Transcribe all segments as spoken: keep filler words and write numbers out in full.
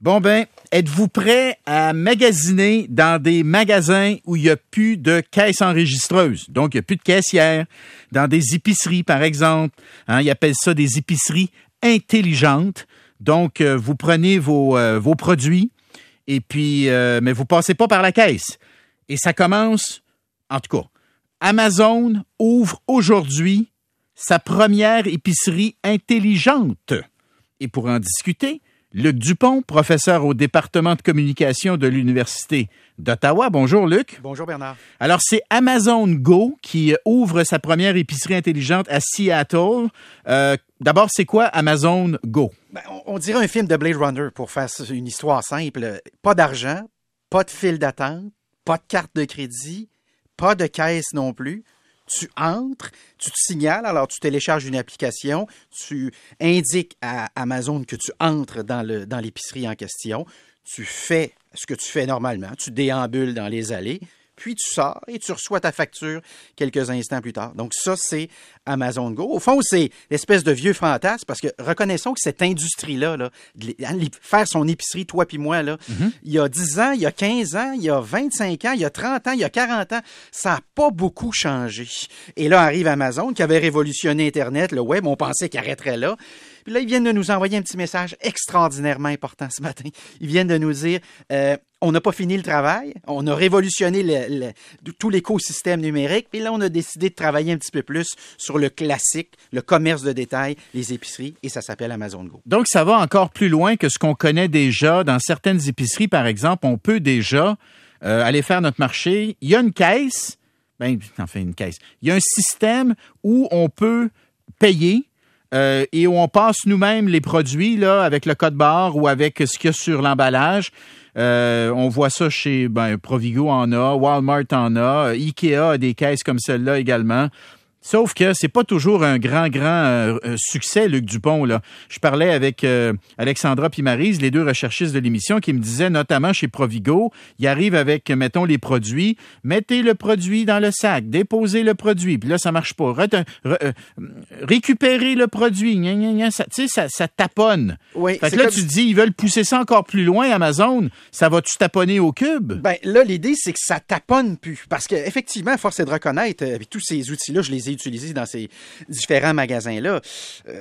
Bon ben, êtes-vous prêt à magasiner dans des magasins où il n'y a plus de caisse enregistreuse? Donc, il n'y a plus de caissière. Dans des épiceries, par exemple. Hein, ils appellent ça des épiceries intelligentes. Donc, euh, vous prenez vos, euh, vos produits, et puis, euh, mais vous ne passez pas par la caisse. Et ça commence, en tout cas, Amazon ouvre aujourd'hui sa première épicerie intelligente. Et pour en discuter, Luc Dupont, professeur au département de communication de l'Université d'Ottawa. Bonjour, Luc. Bonjour, Bernard. Alors, c'est Amazon Go qui ouvre sa première épicerie intelligente à Seattle. Euh, d'abord, c'est quoi Amazon Go? Ben, on, on dirait un film de Blade Runner pour faire une histoire simple. Pas d'argent, pas de file d'attente, pas de carte de crédit, pas de caisse non plus. Tu entres, tu te signales, alors tu télécharges une application, tu indiques à Amazon que tu entres dans, le, dans l'épicerie en question, tu fais ce que tu fais normalement, tu déambules dans les allées, puis tu sors et tu reçois ta facture quelques instants plus tard. Donc ça, c'est Amazon Go. Au fond, c'est l'espèce de vieux fantasme, parce que reconnaissons que cette industrie-là, là, de faire son épicerie, toi puis moi, là, mm-hmm. il y a dix ans, il y a quinze ans, il y a vingt-cinq ans, il y a trente ans, il y a quarante ans, ça n'a pas beaucoup changé. Et là arrive Amazon, qui avait révolutionné Internet, le web, on pensait qu'il arrêterait là. Puis là, ils viennent de nous envoyer un petit message extraordinairement important ce matin. Ils viennent de nous dire... Euh, on n'a pas fini le travail, on a révolutionné le, le, tout l'écosystème numérique, puis là, on a décidé de travailler un petit peu plus sur le classique, le commerce de détail, les épiceries, et ça s'appelle Amazon Go. Donc, ça va encore plus loin que ce qu'on connaît déjà. Dans certaines épiceries, par exemple, on peut déjà euh, aller faire notre marché. Il y a une caisse, ben, enfin une caisse, il y a un système où on peut payer euh, et où on passe nous-mêmes les produits là, avec le code barre ou avec ce qu'il y a sur l'emballage. Euh, on voit ça chez ben, Provigo en a, Walmart en a, Ikea a des caisses comme celle-là également. Sauf que c'est pas toujours un grand, grand euh, succès, Luc Dupont. Là. Je parlais avec euh, Alexandra puis Maryse, les deux recherchistes de l'émission, qui me disaient, notamment chez Provigo, ils arrivent avec, mettons, les produits, mettez le produit dans le sac, déposez le produit, puis là, ça marche pas. Re- re- euh, récupérez le produit, gna, gna, gna, ça, tu sais, ça, ça taponne. Oui, fait que là, comme... tu te dis, ils veulent pousser ça encore plus loin, Amazon, ça va-tu taponner au cube? Ben là, l'idée, c'est que ça taponne plus. Parce qu'effectivement, force est de reconnaître, avec tous ces outils-là, je les ai utilisés dans ces différents magasins-là. Euh,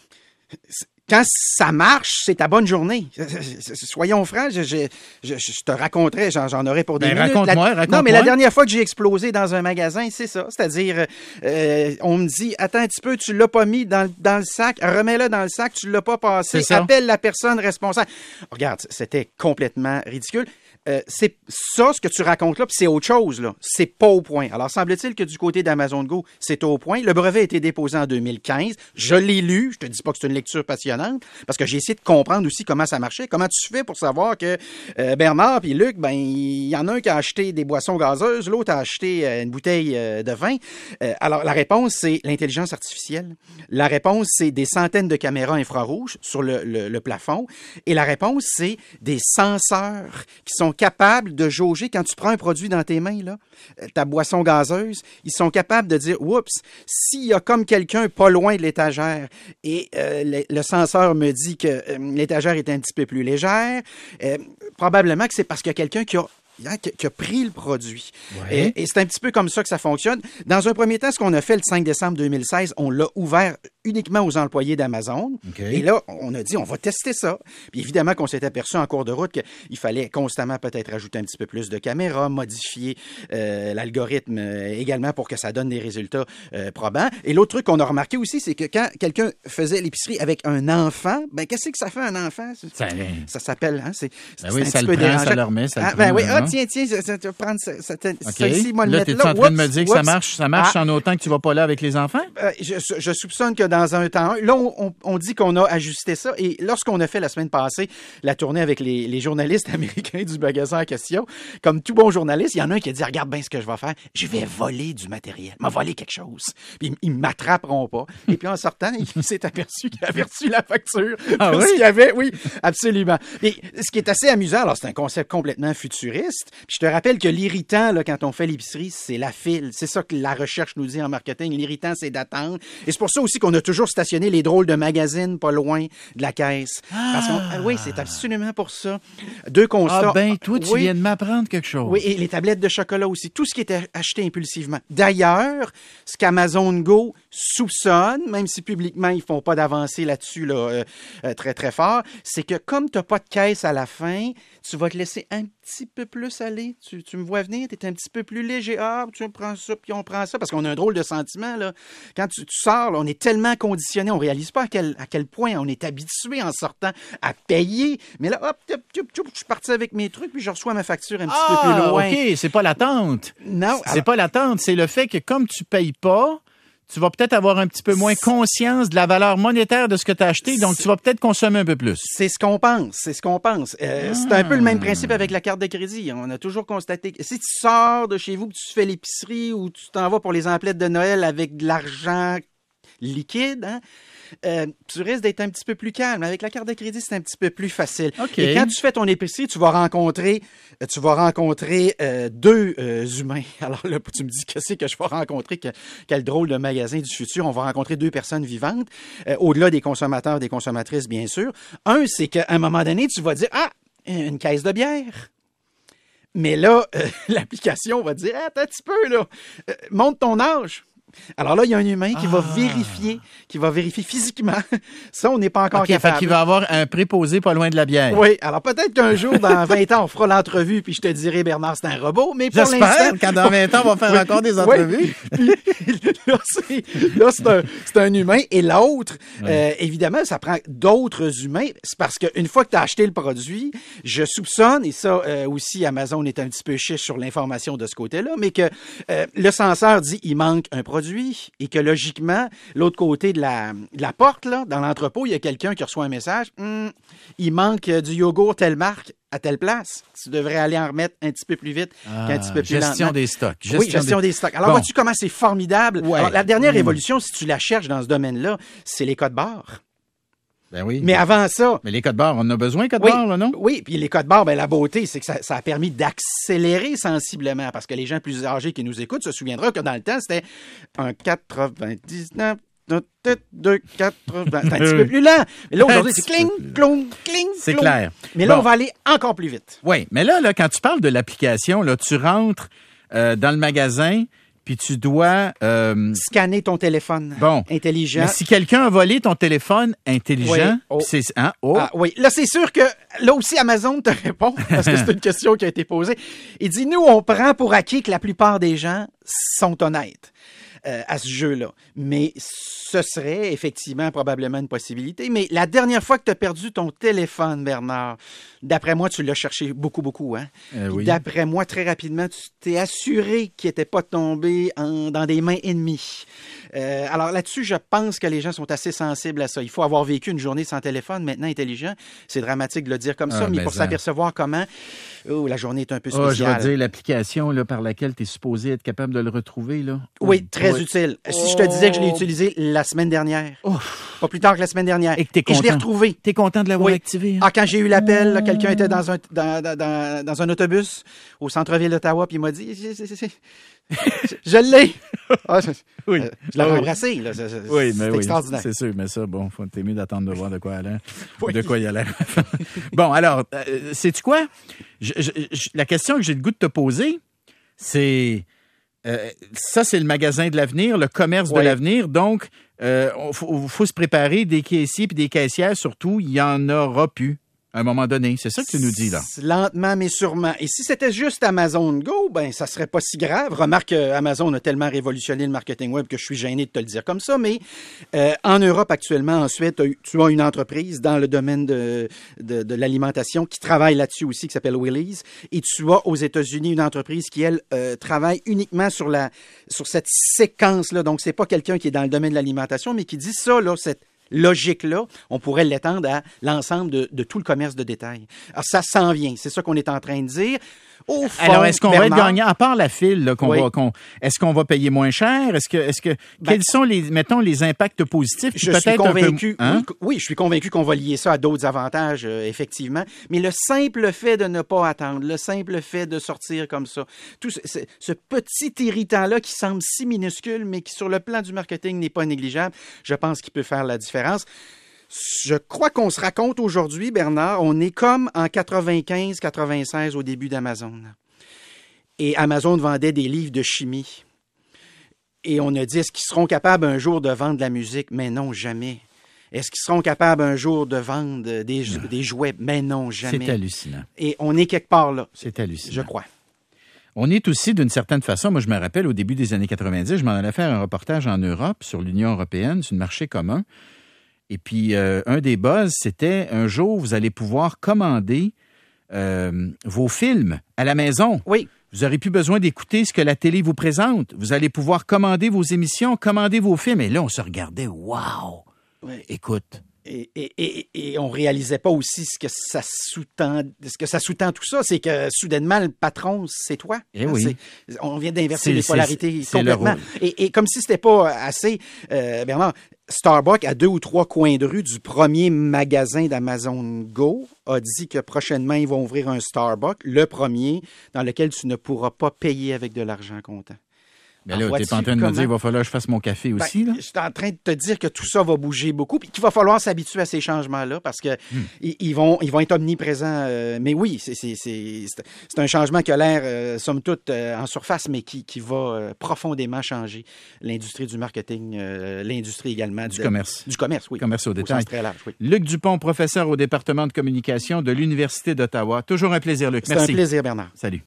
quand ça marche, c'est ta bonne journée. Soyons francs, je, je, je, je te raconterai, j'en, j'en aurais pour des ben, minutes. Raconte-moi, la... raconte-moi. Non, mais la dernière fois que j'ai explosé dans un magasin, c'est ça. C'est-à-dire, euh, on me dit, attends un petit peu, tu l'as pas mis dans, dans le sac, remets-le dans le sac, tu l'as pas passé, appelle la personne responsable. Regarde, c'était complètement ridicule. Euh, c'est ça, ce que tu racontes là, puis c'est autre chose, là. C'est pas au point. Alors, semble-t-il que du côté d'Amazon Go, c'est au point. Le brevet a été déposé en deux mille quinze. Je l'ai lu. Je te dis pas que c'est une lecture passionnante, parce que j'ai essayé de comprendre aussi comment ça marchait. Comment tu fais pour savoir que euh, Bernard puis Luc, ben, il y en a un qui a acheté des boissons gazeuses, l'autre a acheté euh, une bouteille euh, de vin. Euh, alors, la réponse, c'est l'intelligence artificielle. La réponse, c'est des centaines de caméras infrarouges sur le, le, le plafond. Et la réponse, c'est des senseurs qui sont capables de jauger quand tu prends un produit dans tes mains, là, ta boisson gazeuse, ils sont capables de dire, oups, s'il y a comme quelqu'un pas loin de l'étagère et euh, le, le senseur me dit que euh, l'étagère est un petit peu plus légère, euh, probablement que c'est parce qu'il y a quelqu'un qui a Hein, qui, qui a pris le produit. Ouais. Et, et c'est un petit peu comme ça que ça fonctionne. Dans un premier temps, ce qu'on a fait le cinq décembre deux mille seize, on l'a ouvert uniquement aux employés d'Amazon. Okay. Et là, on a dit, on va tester ça. Puis évidemment qu'on s'est aperçu en cours de route qu'il fallait constamment peut-être ajouter un petit peu plus de caméras, modifier euh, l'algorithme euh, également pour que ça donne des résultats euh, probants. Et l'autre truc qu'on a remarqué aussi, c'est que quand quelqu'un faisait l'épicerie avec un enfant, ben qu'est-ce que ça fait un enfant? Ça, ça s'appelle, hein? C'est, ben c'est oui, un ça petit le peu prend, dérangeant. Ça le remet, ça ah, le ben prend, oui, hein? ah, tiens, tiens, ça, ça, tu vas prendre ça, ça, ça, okay. ici, moi, le là, mettre t'es-tu là. en train oups, de me dire que ça marche, ça marche ah. en autant que tu vas pas là avec les enfants? Euh, je, je soupçonne que dans un temps, là, on, on, on dit qu'on a ajusté ça. Et lorsqu'on a fait la semaine passée la tournée avec les, les journalistes américains du magasin en question, comme tout bon journaliste, il y en a un qui a dit, regarde bien ce que je vais faire. Je vais voler du matériel. Je vais voler quelque chose. Puis ils ne m'attraperont pas. Et puis en sortant, il s'est aperçu qu'il avait reçu la facture. Ah oui? Qu'il y avait, oui, absolument. Et ce qui est assez amusant, alors c'est un concept complètement futuriste, juste. Puis je te rappelle que l'irritant, là, quand on fait l'épicerie, c'est la file. C'est ça que la recherche nous dit en marketing. L'irritant, c'est d'attendre. Et c'est pour ça aussi qu'on a toujours stationné les drôles de magazines pas loin de la caisse. Ah. Parce qu'on, oui, c'est absolument pour ça. Deux constats. Ah ben, toi, tu oui. viens de m'apprendre quelque chose. Oui, et les tablettes de chocolat aussi. Tout ce qui était acheté impulsivement. D'ailleurs, ce qu'Amazon Go soupçonne, même si publiquement, ils font pas d'avancée là-dessus là, euh, euh, très, très fort, c'est que comme tu n'as pas de caisse à la fin, tu vas te laisser un petit peu plus aller. Tu, tu me vois venir, tu es un petit peu plus léger. Ah, tu prends ça, puis on prend ça, parce qu'on a un drôle de sentiment. Là. Quand tu, tu sors, là, on est tellement conditionné, on ne réalise pas à quel, à quel point on est habitué en sortant à payer. Mais là, hop, hop, hop, hop, je suis parti avec mes trucs, puis je reçois ma facture un petit ah, peu plus loin. OK, c'est pas l'attente. Non. C'est alors... pas l'attente, c'est le fait que comme tu payes pas, tu vas peut-être avoir un petit peu moins conscience de la valeur monétaire de ce que tu as acheté, donc tu vas peut-être consommer un peu plus. C'est ce qu'on pense, c'est ce qu'on pense. Euh, ah. C'est un peu le même principe avec la carte de crédit. On a toujours constaté que si tu sors de chez vous, que tu fais l'épicerie ou tu t'en vas pour les emplettes de Noël avec de l'argent liquide, hein, euh, tu risques d'être un petit peu plus calme. Avec la carte de crédit, c'est un petit peu plus facile. Okay. Et quand tu fais ton épicerie, tu vas rencontrer, tu vas rencontrer euh, deux euh, humains. Alors là, tu me dis que c'est que je vais rencontrer, que, quel drôle de magasin du futur. On va rencontrer deux personnes vivantes, euh, au-delà des consommateurs, des consommatrices, bien sûr. Un, c'est qu'à un moment donné, tu vas dire, ah, une caisse de bière. Mais là, euh, l'application va te dire, attends un petit peu, là, euh, monte ton âge. Alors là, il y a un humain qui ah. va vérifier, qui va vérifier physiquement. Ça, on n'est pas encore okay, capable. Fait qu'il va avoir un préposé pas loin de la bière. Oui, alors peut-être qu'un jour, dans vingt ans, on fera l'entrevue, puis je te dirai, Bernard, c'est un robot, mais pour J'espère l'instant... qu'en dans vingt ans, on va faire oui, encore des entrevues. Oui. Là, c'est, là, c'est, un, c'est un humain. Et l'autre, oui. euh, évidemment, ça prend d'autres humains. C'est parce qu'une fois que tu as acheté le produit, je soupçonne, et ça euh, aussi, Amazon est un petit peu chiche sur l'information de ce côté-là, mais que euh, le censeur dit, il manque un produit, et que logiquement, l'autre côté de la, de la porte, là, dans l'entrepôt, il y a quelqu'un qui reçoit un message. Hum, il manque du yogourt telle marque à telle place. Tu devrais aller en remettre un petit peu plus vite ah, qu'un petit peu plus gestion lentement. Des stocks. Gestion oui, gestion des, des stocks. Alors, bon. Vois-tu comment c'est formidable? Ouais. Alors, la dernière mmh. évolution, si tu la cherches dans ce domaine-là, c'est les codes barres. Ben oui. Mais avant ça... Mais les codes barres, on en a besoin, codes oui, barres, là, non? Oui, puis les codes barres, ben, la beauté, c'est que ça, ça a permis d'accélérer sensiblement, parce que les gens plus âgés qui nous écoutent se souviendront que dans le temps, c'était un quatre-vingt-dix-neuf, deux, quatre-vingts, c'est un petit peu plus lent. Mais là, aujourd'hui, c'est cling, clong, cling, c'est clair. Mais là, bon. on va aller encore plus vite. Oui, mais là, là, quand tu parles de l'application, là, tu rentres euh, dans le magasin, puis tu dois... Euh... scanner ton téléphone bon. intelligent. Mais si quelqu'un a volé ton téléphone intelligent, oui. Oh. c'est... Hein? Oh. Ah, oui, là, c'est sûr que là aussi, Amazon te répond, parce que c'est une question qui a été posée. Il dit, nous, on prend pour acquis que la plupart des gens sont honnêtes euh, à ce jeu-là. Mais ce serait effectivement probablement une possibilité. Mais la dernière fois que tu as perdu ton téléphone, Bernard, d'après moi, tu l'as cherché beaucoup, beaucoup. Hein? Euh, oui. D'après moi, très rapidement, tu t'es assuré qu'il n'était pas tombé en, dans des mains ennemies. Euh, alors là-dessus, je pense que les gens sont assez sensibles à ça. Il faut avoir vécu une journée sans téléphone, maintenant intelligent. C'est dramatique de le dire comme ah, ça, mais, mais pour ça... s'apercevoir comment oh, la journée est un peu spéciale. Oh, je vais dire, l'application là, par laquelle tu es supposé être capable de le retrouver. Là. Oui, très oui. utile. Si oh. je te disais que je l'ai utilisé la semaine dernière, oh. pas plus tard que la semaine dernière, et que t'es content. Et je l'ai retrouvé. Tu es content de l'avoir oui. activé? Hein? Ah, quand j'ai eu l'appel, là, quelqu'un était dans un, dans, dans, dans, dans un autobus au centre-ville d'Ottawa, puis il m'a dit... Je, je, je, je, je l'ai! Ah, je, oui. euh, je l'avais ah, embrassé. Là. C'est, c'est, oui, mais c'est oui, extraordinaire. C'est sûr, mais ça, bon, faut, t'es mieux d'attendre de voir de quoi, elle oui. de quoi il a l'air. Bon, alors, euh, sais-tu quoi? Je, je, je, la question que j'ai le goût de te poser, c'est... Euh, ça, c'est le magasin de l'avenir, le commerce oui. de l'avenir. Donc, il euh, faut, faut se préparer, des caissiers et des caissières, surtout, il n'y en aura plus. À un moment donné. C'est ça que tu nous dis, là. Lentement, mais sûrement. Et si c'était juste Amazon Go, ben, ça serait pas si grave. Remarque qu'Amazon a tellement révolutionné le marketing web que je suis gêné de te le dire comme ça, mais euh, en Europe, actuellement, ensuite, tu as une entreprise dans le domaine de, de, de l'alimentation qui travaille là-dessus aussi, qui s'appelle Willy's. Et tu as aux États-Unis une entreprise qui, elle, euh, travaille uniquement sur la sur cette séquence-là. Donc, c'est pas quelqu'un qui est dans le domaine de l'alimentation, mais qui dit ça, là, cette logique-là, on pourrait l'étendre à l'ensemble de, de tout le commerce de détail. Alors, ça s'en vient. C'est ça qu'on est en train de dire. Au fond, alors, est-ce qu'on Bernard, va être gagnant, à part la file, là, qu'on oui. va, qu'on, est-ce qu'on va payer moins cher? Est-ce que, est-ce que, ben, quels sont les, mettons, les impacts positifs? Je suis convaincu, peu, hein? oui, oui, je suis convaincu qu'on va lier ça à d'autres avantages, euh, effectivement. Mais le simple fait de ne pas attendre, le simple fait de sortir comme ça, tout ce, ce, ce petit irritant-là qui semble si minuscule, mais qui, sur le plan du marketing, n'est pas négligeable, je pense qu'il peut faire la différence. Je crois qu'on se raconte aujourd'hui, Bernard, on est comme en quatre-vingt-quinze quatre-vingt-seize au début d'Amazon. Et Amazon vendait des livres de chimie. Et on a dit, est-ce qu'ils seront capables un jour de vendre de la musique? Mais non, jamais. Est-ce qu'ils seront capables un jour de vendre des, des jouets? Mais non, jamais. C'est hallucinant. Et on est quelque part là. C'est hallucinant. Je crois. On est aussi, d'une certaine façon, moi je me rappelle, au début des années quatre-vingt-dix, je m'en allais faire un reportage en Europe sur l'Union européenne, sur le marché commun. Et puis, euh, un des buzz, c'était un jour, vous allez pouvoir commander euh, vos films à la maison. Oui. Vous n'aurez plus besoin d'écouter ce que la télé vous présente. Vous allez pouvoir commander vos émissions, commander vos films. Et là, on se regardait, waouh! Oui. Écoute. Et, et, et, et on réalisait pas aussi ce que ça sous-tend, ce que ça sous-tend tout ça, c'est que soudainement le patron c'est toi. Eh oui. C'est, on vient d'inverser c'est, les polarités c'est, complètement. c'est et, et comme si c'était pas assez, euh, Bernard, Starbucks à deux ou trois coins de rue du premier magasin d'Amazon Go a dit que prochainement ils vont ouvrir un Starbucks, le premier dans lequel tu ne pourras pas payer avec de l'argent comptant. Mais là, tu n'es pas en train de me dire qu'il va falloir que je fasse mon café aussi, ben, là? Je suis en train de te dire que tout ça va bouger beaucoup puis qu'il va falloir s'habituer à ces changements-là parce que hmm. ils, ils, vont, ils vont être omniprésents. Euh, mais oui, c'est, c'est, c'est, c'est un changement qui a l'air, euh, somme toute, euh, en surface, mais qui, qui va euh, profondément changer l'industrie du marketing, euh, l'industrie également. Du de, commerce. Du commerce, oui. Commerce au détail. Au sens très large, oui. Luc Dupont, professeur au département de communication de l'Université d'Ottawa. Toujours un plaisir, Luc. C'est Merci. un plaisir, Bernard. Salut.